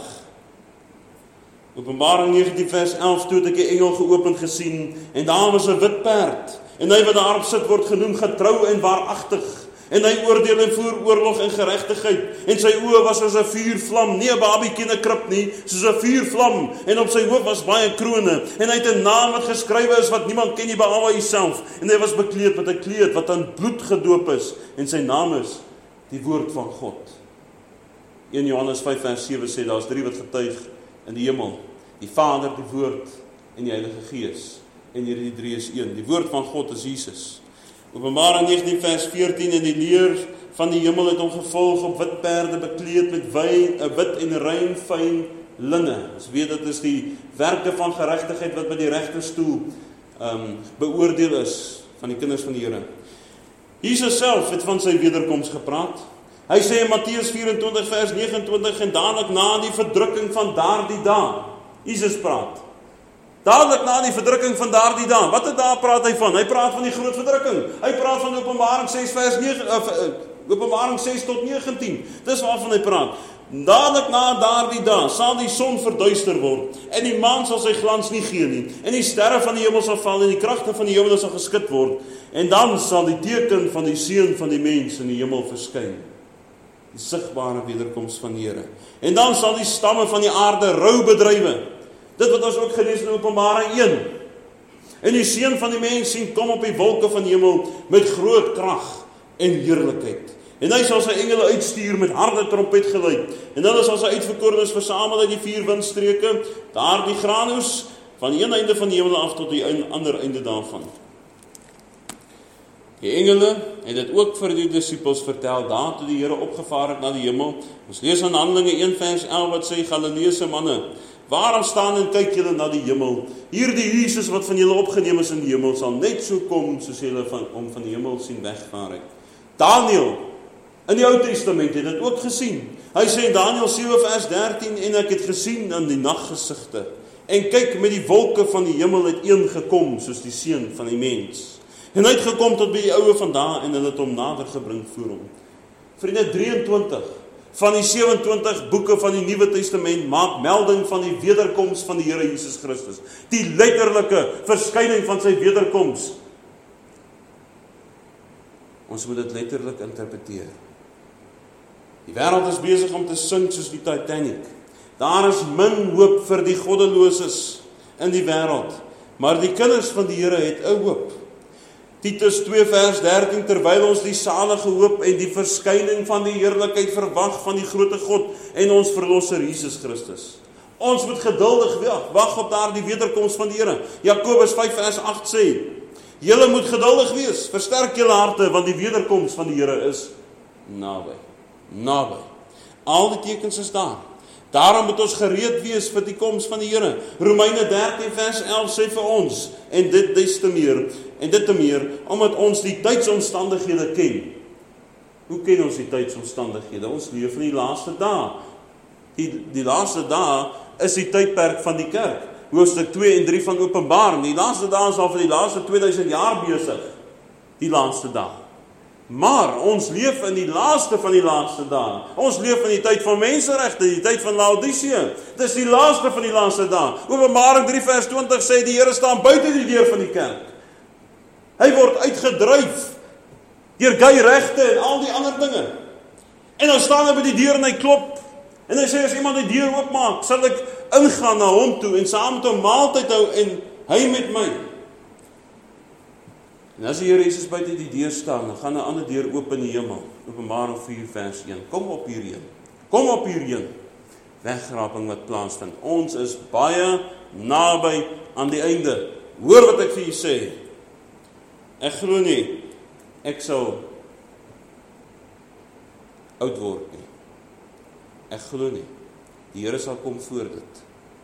Openbaring negentien vers elf, toe het ek 'n engel geopen gesien, en daar was 'n wit perd, en hy wat daarop sit word genoem getrou en waaragtig, en hy oordeel en voer oorlog en geregtigheid, en sy oë was soos 'n vuurvlam, nie 'n babiekie in 'n krib nie, soos 'n vuurvlam, en op sy hoof was baie krone, en hy het 'n naam wat geskrywe is wat niemand ken nie behalwe homself, en hy was bekleed met 'n kleed wat aan bloed gedoop is, en sy naam is die woord van God. een Johannes vyf vers sewe sê, daar's drie wat getuig in die hemel, die Vader, die Woord en die Heilige Gees, en hierdie drie is een. Die woord van God is Jesus. Openbaring negentien vers veertien, en die leer van die hemel het hom gevolg op wit perde bekleed met wyn, 'n wit en rein fyn linne. Ons weet dit is die werke van geregtigheid wat by die regterstoel um, beoordeel is van die kinders van die Here. Jesus self het van sy wederkoms gepraat. Hy sê in Matteus vyf en twintig vers nege en twintig, en dadelik na die verdrukking van daardie dae. Jesus praat. Dadelik na die verdrukking van daardie dae. Wat het daar praat hy van? Hy praat van die groot verdrukking. Hy praat van Openbaring ses vers nege, of, uh, Openbaring ses tot negentien. Dis waarvan hy praat. Dadelik na daardie dae sal die son verduister word, en die maan sal sy glans nie gee nie, en die sterre van die hemel sal val, en die kragte van die hemel sal geskit word, en dan sal die teken van die seun van die mens in die hemel verskyn. Die sigbare wederkoms van die Here. En dan sal die stamme van die aarde rou bedrywe. Dit wat ons ook gelees in Openbaring een. En die seun van die mens sien kom op die wolke van die hemel met groot krag en heerlikheid. En hy sal sy engele uitstuur met harde trompet gelui. En hulle sal sy uitverkorenes versamel uit die vier windstreke, daar die graanhoes van die een einde van die hemel af tot die ander einde daarvan. Die engele het dit ook vir die disippels vertel, daar toe die Here opgevaar het na die hemel. Ons lees in Handelinge een vers elf wat sê, Galileese manne, waarom staan en kyk julle na die hemel? Hierdie Jesus wat van julle opgeneem is in die hemel, sal net so kom, soos julle van, om van die hemel sien wegvaar het. Daniël, in die Ou Testament het dit ook gesien. Hy sê in Daniël sewe vers dertien, en ek het gesien aan die naggesigte, en kyk, met die wolke van die hemel het een gekom, soos die seun van die mens. En hy het gekom tot by die oue vandaan, en hulle het hom nader gebring voor hom. Vriende, drieëntwintig, van die sewe en twintig boeke van die Nuwe Testament maak melding van die wederkoms van die Here Jesus Christus. Die letterlike verskyning van sy wederkoms. Ons moet dit letterlik interpreteer. Die wêreld is besig om te sink soos die Titanic. Daar is min hoop vir die goddeloses in die wêreld, maar die kinders van die Here het 'n hoop. Titus twee vers dertien, terwyl ons die salige hoop en die verskyning van die heerlikheid verwag van die groote God en ons verlosser Jesus Christus. Ons moet geduldig wag op daardie wederkoms van die Here. Jakobus vyf vers agt sê, julle moet geduldig wees, versterk julle harte, want die wederkoms van die Here is naby. Naby. Al die tekens is daar. Daarom moet ons gereed wees vir die koms van die Here. Romeine dertien vers elf sê vir ons, en dit des te meer, en dit te meer, omdat ons die tydsomstandighede ken. Hoe ken ons die tydsomstandighede? Ons leef in die laaste dae. Die, die laaste dae is die tydperk van die kerk. Hoofstuk twee en drie van Openbaring. Die laaste dae is al vir die laaste tweeduisend jaar besig. Die laaste dae. Maar ons leef in die laaste van die laaste dae. Ons leef in die tyd van menseregte, die tyd van Laodicea. Dit is die laaste van die laaste dae. Openbaring drie vers twintig sê die Here staan buite die deur van die kerk. Hy word uitgedryf deur gay regte en al die ander dinge. En dan staan hy by die deur en hy klop. En hy sê as iemand die deur oopmaak, sal ek ingaan na hom toe en saam met hom maaltyd hou en hy met my. En as die Here Jesus buite die deur staan, dan gaan 'n ander deur oop in die hemel. Openbaring vier vers een. Kom op hierheen. Kom op hierheen. Wegraping wat plaasvind. Ons is baie naby aan die einde. Hoor wat ek vir julle sê. Ek glo nie ek sal oud word nie. Ek glo nie. Die Here sal kom voor dit.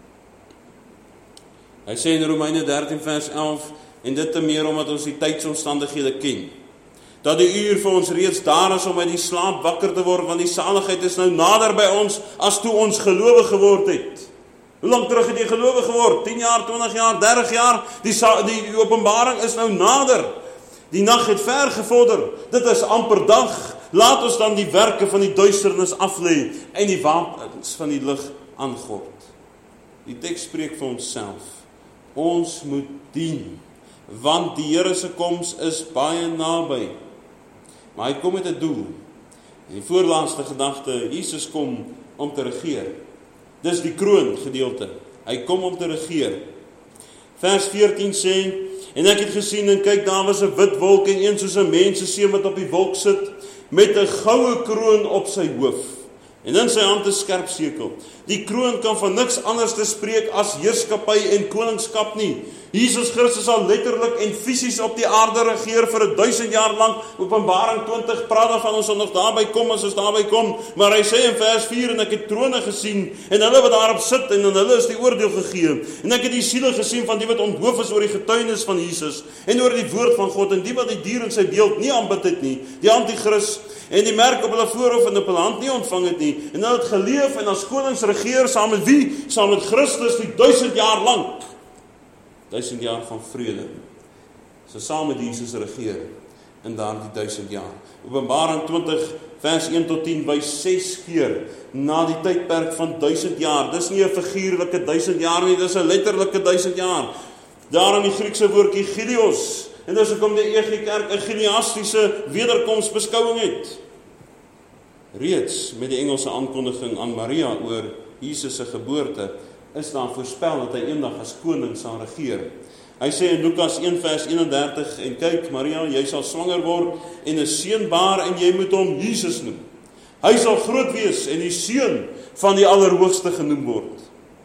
Hy sê in Romeine dertien vers elf, en dit te meer omdat ons die tydsomstandighede ken, dat die uur vir ons reeds daar is om uit die slaap wakker te word, want die saligheid is nou nader by ons, as toe ons gelowig geword het. Hoe lang terug het jy gelowig geword? tien jaar, twintig jaar, dertig jaar? Die, die, die openbaring is nou nader. Die nag het ver gevorder, dit is amper dag. Laat ons dan die werke van die duisternis aflê, en die wapens van die lig aangord. Die teks spreek vir onsself. Ons moet dien, want die Here se koms is baie naby. Maar hy kom met 'n doel. En die voorlaaste gedagte, Jesus kom om te regeer. Dis die kroon gedeelte. Hy kom om te regeer. Vers veertien sê, en ek het gesien en kyk, daar was 'n wit wolk en een soos 'n mens se seun wat op die wolk sit, met 'n goue kroon op sy hoof. En in sy hand 'n skerp sekel. Die kroon kan van niks anders te spreek as heerskappy en koningskap nie. Jesus Christus sal letterlik en fisies op die aarde regeer vir 'n duisend jaar lank. Openbaring twintig praat daarvan, ons sal nog daarby kom as ons daarby kom. Maar hy sê in vers vier, en ek het trone gesien, en hulle wat daarop sit, en aan hulle is die oordeel gegee. En ek het die siele gesien van die wat onthoof is oor die getuienis van Jesus, en oor die woord van God, en die wat die dier in sy beeld nie aanbid het nie, die antichrist, en die merk op hulle voorhoof en op hulle hand nie ontvang het nie, en hulle het geleef en as konings regeer saam met wie? Saam met Christus die duisend jaar lank. Duisend jaar van vrede. So saam met Jesus regeer in daardie duisend jaar. Openbaring twintig vers een tot tien wys ses keer na die tydperk van duisend jaar. Dis nie 'n figuurlike duisend jaar nie, dis 'n letterlike duisend jaar. Daarom die Griekse woordjie Gilios. En dis hoekom die E G Kerk 'n giliastiese wederkomsbeskouing het. Reeds met die Engelse aankondiging aan Maria oor Jesus se geboorte is daar voorspel dat hy eendag as koning sal regeer. Hy sê in Lukas een vers eenendertig, en kyk Maria, jy sal swanger word en 'n seun baar en jy moet hom Jesus noem. Hy sal groot wees en die seun van die Allerhoogste genoem word.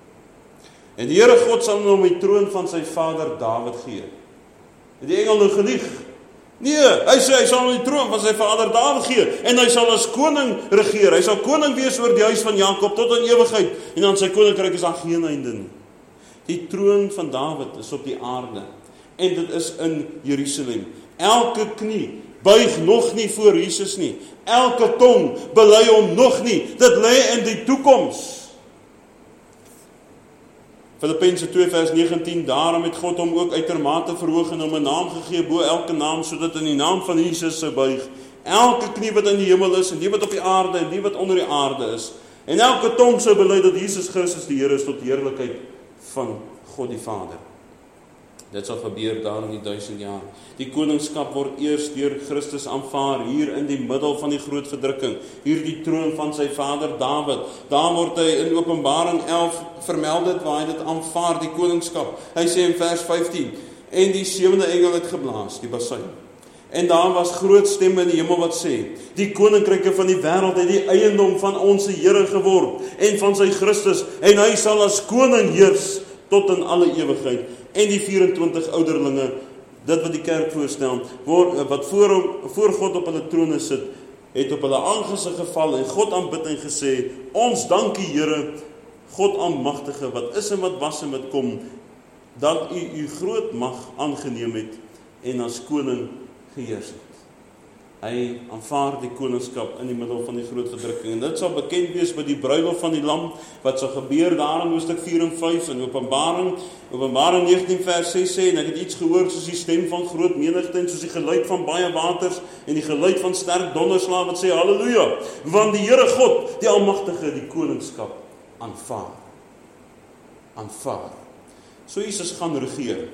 En die Here God sal hom die troon van sy vader Dawid gee. Het die engel nou gelieg? Nee, hy sê hy sal hom die troon van sy vader Dawid gee en hy sal as koning regeer. Hy sal koning wees oor die huis van Jakob tot in ewigheid en dan sy koninkryk is daar geen einde nie. Die troon van Dawid is op die aarde en dit is in Jerusalem. Elke knie buig nog nie voor Jesus nie. Elke tong bely hom nog nie. Dit lê in die toekoms. Filippense twee vers negentien, daarom het God hom ook uitermate verhoog en hom 'n naam gegee bo elke naam, sodat in die naam van Jesus sou buig Elke knie wat in die hemel is, en die wat op die aarde, en die wat onder die aarde is. En elke tong sou bely dat Jesus Christus die Here is tot heerlikheid van God die Vader. Dit sal gebeur daar in die duisend jaar. Die koningskap word eers deur Christus aanvaar, hier in die middel van die groot verdrukking, hier die troon van sy vader Dawid. Daar word hy in Openbaring elf vermeld het, waar hy dit aanvaar, die koningskap. Hy sê in vers vyftien, en die sewende engel het geblaas, die basuin. En daar was groot stemme in die hemel wat sê, die koninkryke van die wêreld het die eiendom van ons Here geword, en van sy Christus, en hy sal as koning heers, tot in alle ewigheid. En die vyf-en-twintig ouderlinge, dit wat die kerk voorstel, wat voor, voor God op hulle trone sit, het op hulle aangesig geval en God aanbid en gesê, ons dankie Here, God almagtige, wat is en wat was en wat kom, dat u u groot mag aangeneem het en as koning geheers het. Hy aanvaar die koningskap in die middel van die groot verdrukking. En dit sal bekend wees by die bruiloft van die lam, wat sal gebeur daar in hoofstuk vier en vyf, in Openbaring, Openbaring negentien vers ses sê, en ek het iets gehoor soos die stem van groot menigte, en soos die geluid van baie waters, en die geluid van sterk donderslae, wat sê, halleluja, want die Here God, die almagtige, die koningskap aanvaar. Aanvaar. So Jesus gaan regeer.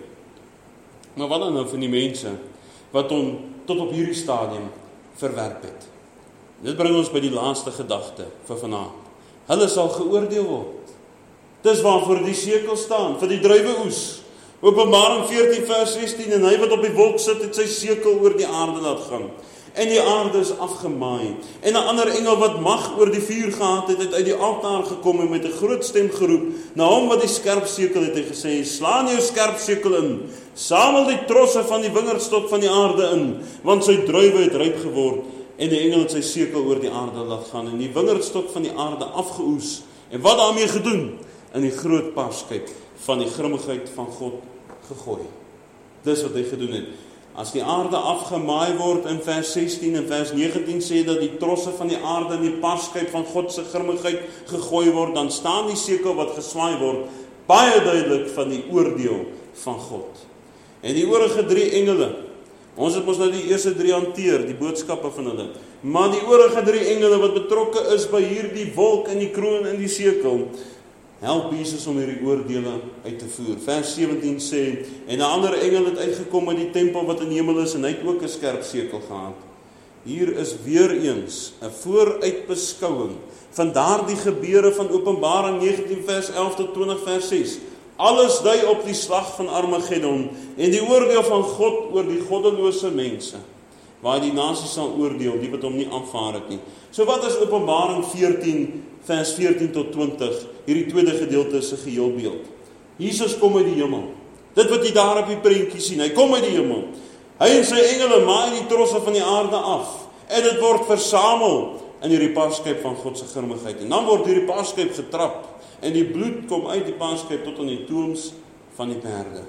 Maar wat dan nou van die mense, wat hom tot op hierdie stadium verwerp het. Dit bring ons by die laaste gedagte vir vanaand. Hulle sal geoordeel word. Dis waarvoor die sekel staan, vir die druiweoes. Openbaring veertien vers sestien, en hy wat op die wolk sit, het sy sekel oor die aarde laat gaan. En die aarde is afgemaai. En 'n ander engel wat mag oor die vuur gehad het, het uit die altaar gekom en met 'n groot stem geroep, na hom wat die skerp sekel het, hy gesê, slaan jou skerp sekel in, samel die trosse van die wingerdstok van die aarde in, want sy druiwe het ryp geword, en die engel het sy sekel oor die aarde laat gaan, en die wingerdstok van die aarde afgeoes, en wat daarmee gedoen? In die groot parskyp van die grimmigheid van God gegooi. Dis wat hy gedoen het. As die aarde afgemaai word in vers sestien en vers negentien sê dat die trosse van die aarde in die parskyp van God se grimmigheid gegooi word, dan staan die sekel wat geswaai word, baie duidelik van die oordeel van God. En die oorige drie engele, ons het ons nou die eerste drie hanteer, die boodskappe van hulle, maar die oorige drie engele wat betrokke is by hierdie wolk en die kroon en die sekel, help Jesus om hierdie oordeele uit te voer. Vers sewentien sê, en 'n ander engel het uitgekom uit die tempel wat in die hemel is, en hy het ook 'n skerp sekel gehad. Hier is weer eens 'n vooruitbeskouing van daardie gebeure van Openbaring negentien vers elf tot twintig vers ses. Alles dui op die slag van Armageddon en die oordeel van God oor die goddelose mense, waar die nasies sal oordeel, die wat hom nie aanvaar het nie. So wat is Openbaring veertien vers veertien tot twintig, hierdie tweede gedeelte is 'n geheelbeeld. Jesus kom uit die hemel. Dit wat jy daar op die prentjie sien, hy kom uit die hemel. Hy en sy engele maai die trosse van die aarde af, en dit word versamel in hierdie parskyp van God se grimmigheid. En dan word hierdie parskyp getrap, en die bloed kom uit die parskyp tot aan die toons van die perde.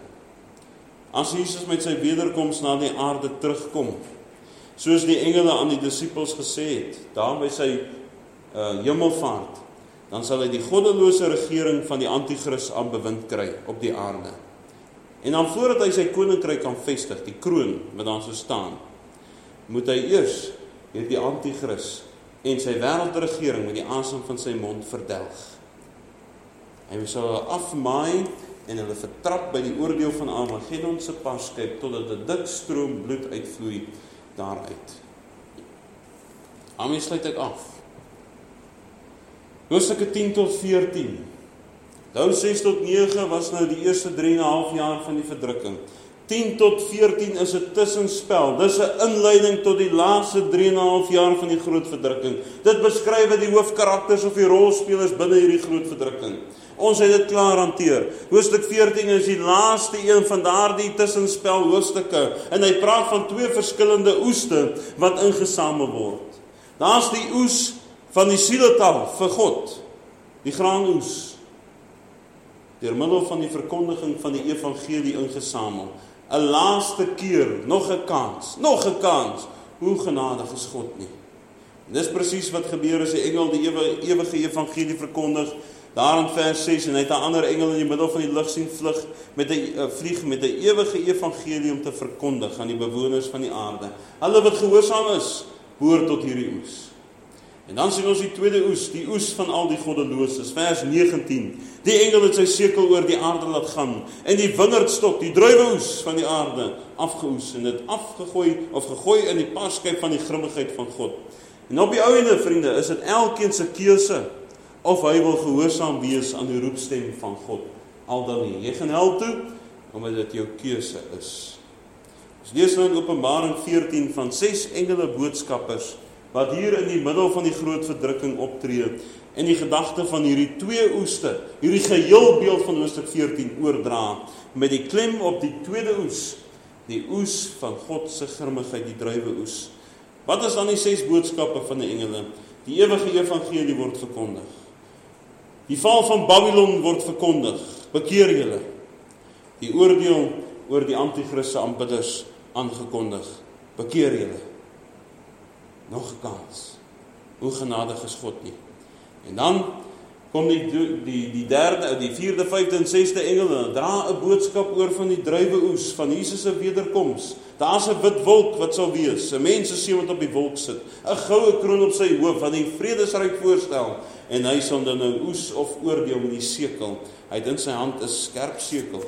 As Jesus met sy wederkoms na die aarde terugkom, soos die engele aan die disippels gesê het, daar by sy uh, hemelvaart, dan sal hy die goddelose regering van die antichrist aan bewind kry op die aarde. En dan voordat hy sy koninkryk kan vestig, die kroon wat daar so staan, moet hy eers hierdie antichrist en sy wêreldregering met die asem van sy mond verdelg. Hy sal hulle afmaai en hulle vertrap by die oordeel van Armageddon se parskyp totdat 'n dik stroom bloed uitvloei daaruit. Daarmee sluit ek af. Hoofstukke tien tot veertien. Nou ses tot nege was nou die eerste drie en 'n half jaar van die verdrukking. tien tot veertien is 'n tussenspel. Dis 'n inleiding tot die laaste drie en 'n half jaar van die groot verdrukking. Dit beskryf die hoofkarakters of die rolspelers binne hierdie groot verdrukking. Ons het dit klaar hanteer. Hoofstuk veertien is die laaste een van daardie tussenspel hoofstukke, en hy praat van twee verskillende oeste wat ingesamel word. Daar's die oes van die sieletal vir God, die graanoes, deur middel van die verkondiging van die evangelie ingesamel. 'n Laaste keer, nog 'n kans, nog 'n kans. Hoe genadig is God nie? En dis presies wat gebeur as die engel die ewige, ewige evangelie verkondig. Daar in vers ses, en hy het 'n ander engel in die middel van die lug sien vlug met 'n uh, vlieg met 'n ewige evangelie om te verkondig aan die bewoners van die aarde. Hulle wat gehoorsaam is, behoort tot hierdie oes. En dan sien ons die tweede oes, die oes van al die goddeloses, vers negentien. Die engel het sy sekel oor die aarde laat gaan, en die wingerdstok, die druiweoes van die aarde, afgeoes, en dit afgegooi, of gegooi in die paskyp van die grimmigheid van God. En op die ou ende, vriende, is dit elkeen se keuse, of hy wil gehoorsaam wees aan die roepstem van God, al dan nie. Jy gaan hel toe, omdat dit jou keuse is. Ons lees nou in Openbaring veertien van ses engele boodskappers, wat hier in die middel van die groot verdrukking optree, en die gedagte van hierdie twee oeste, hierdie geheelbeeld van hoofstuk veertien oordra, met die klem op die tweede oes, die oes van God se grimmigheid, die druiweoes. Wat is dan die ses boodskappe van die engele? Die ewige evangelie word verkondig. Die val van Babylon word verkondig. Bekeer julle. Die oordeel oor die antichriste aanbidders aangekondig. Bekeer julle. Nog 'n kans. Hoe genadig is God nie. En dan kom die, die, die derde, die vierde, vyfde en sesde engele, dra 'n boodskap oor van die druiweoes, van Jesus se wederkoms. Daar's 'n wit wolk wat sal wees, 'n mens se seun wat op die wolk sit, 'n goue kroon op sy hoof wat die vredesryk voorstel, en hy sal dan nou oes of oordeel met die sekel. Hy het in sy hand 'n skerp sekel.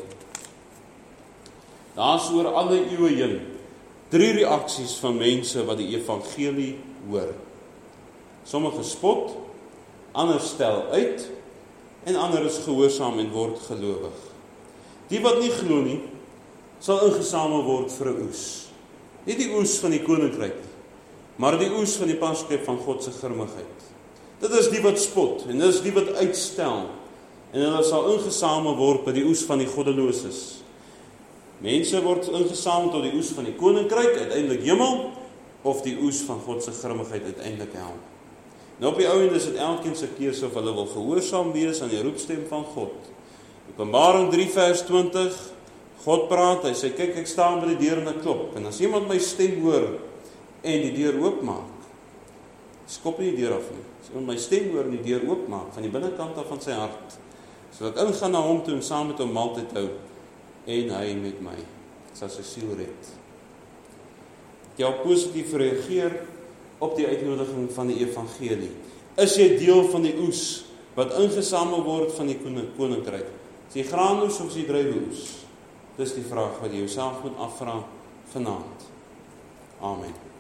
Daar's oor alle eeue heen drie reaksies van mense wat die evangelie hoor. Sommige spot, ander stel uit, en ander is gehoorsaam en word gelowig. Die wat nie glo nie, sal ingesamel word vir 'n oes. Nie die oes van die koninkryk nie, maar die oes van die paskyp van God se grimmigheid. Dit is die wat spot, en dit is die wat uitstel, en hulle sal ingesamel word by die oes van die goddeloses. Mense word ingesamel tot die oes van die koninkryk, uiteindelik hemel, of die oes van God se grimmigheid, uiteindelik hel. Nou op die ou end is dit elkeen se keuse of hulle wil gehoorsaam wees aan die roepstem van God. Openbaring drie vers twintig, God praat, hy sê, kyk, ek staan by die deur en ek klop, en as iemand my stem hoor, en die deur oopmaak, skop nie die deur af nie, as iemand my stem hoor en die deur oopmaak, van die binnekant af van sy hart, so ek ingaan na hom toe en saam met hom maaltyd hou, en hy met my, sal sy siel red. Jy al positief reageer op die uitnodiging van die evangelie. Is jy deel van die oes, wat ingesamel word van die koninkryk? Is jy graanoes of is jy druiweoes? Dis die vraag wat jy jouself moet afvra vanaand. Amen.